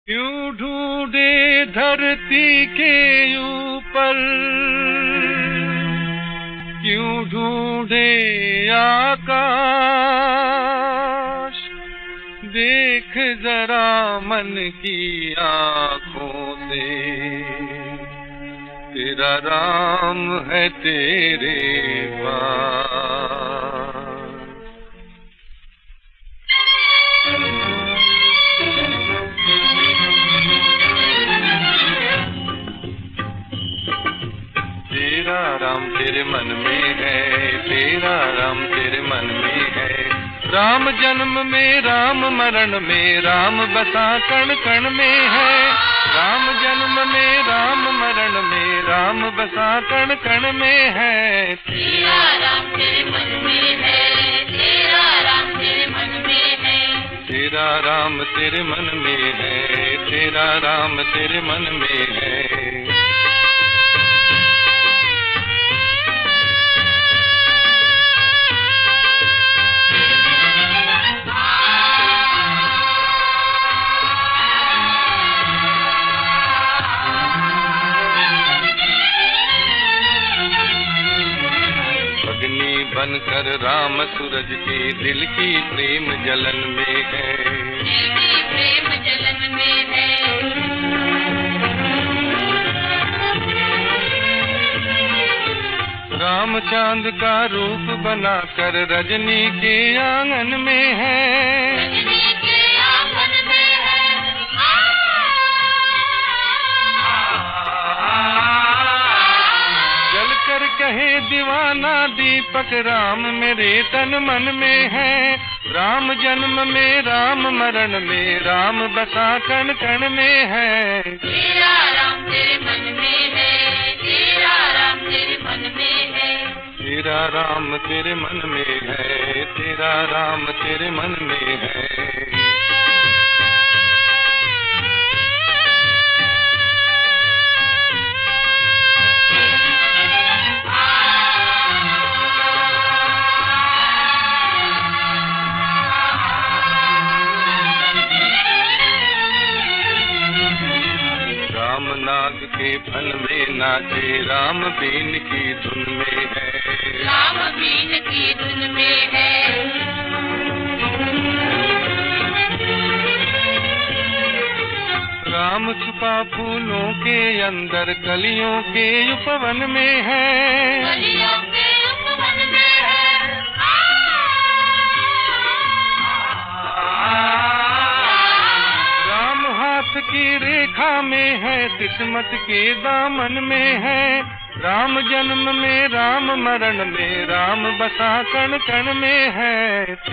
क्यों ढूंढे धरती के ऊपर, क्यों ढूंढे आकाश। देख जरा मन की आँखों से, तेरा राम है तेरे पास। तेरा राम तेरे मन में है, तेरा राम तेरे मन में है। राम जन्म में, राम मरण में, राम बसा कण कण में है। राम जन्म में, राम मरण में, राम बसा कण कण में है। तेरा राम तेरे मन में है, तेरा राम तेरे मन में है। तेरा राम तेरे मन में है, तेरा राम तेरे मन में है। बनकर राम सूरज के दिल की प्रेम जलन में है, दिल की प्रेम जलन में है। राम चांद का रूप बनाकर रजनी के आंगन में है, रजनी के आंगन में है। जलकर कहे दीवाना दीपक, राम मेरे तन मन में है। राम जन्म में, राम मरण में, राम बसा कण कण में है। तेरा राम तेरे मन में है, तेरा राम तेरे मन में है। तेरा राम तेरे मन में है, तेरा राम तेरे मन में है। राम नाग के फन में नाचे, राम बीन की धुन में है। राम बीन की धुन में है। राम छुपा फूलों के अंदर, कलियों के उपवन में है। कलियों के उपवन में है। राम हाथ की रेखा में है, किस्मत के दामन में है। राम जन्म में, राम मरण में, राम बसा कण कण में है।